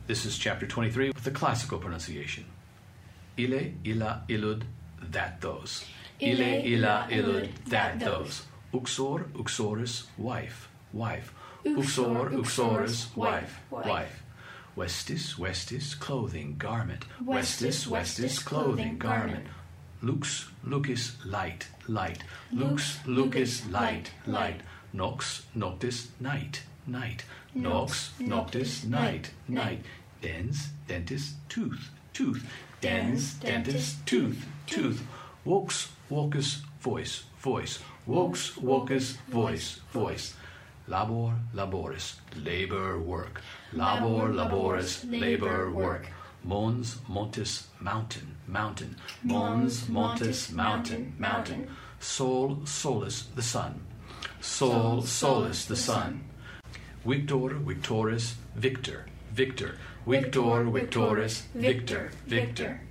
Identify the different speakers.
Speaker 1: This is chapter 23 with the classical pronunciation. Ille, illa, illud, that, those. Ille, illa, illud, that, those. Uxor, uxoris, wife, wife. Uxor, uxoris, wife, wife. Vestis, vestis, clothing, garment. Vestis, vestis, clothing, garment. Lux, lucis, light, light. Lux, lucis, light, light. Nox, noctis, night, night. Nox, noctis, night, night. Dens, dentis, tooth, tooth. Dens, dentis, tooth, tooth. Vox, vocus, voice, voice. Vox, vocus, voice, voice. Labor, laboris, labor, work. Labor, laboris, labor, work. Mons, montis, mountain, mountain. Mons, montis, mountain, mountain. Sol, solus, the sun. Sol, solus, the sun. Victor, victoris, victor, victor. Victor, victoris, victor, victor.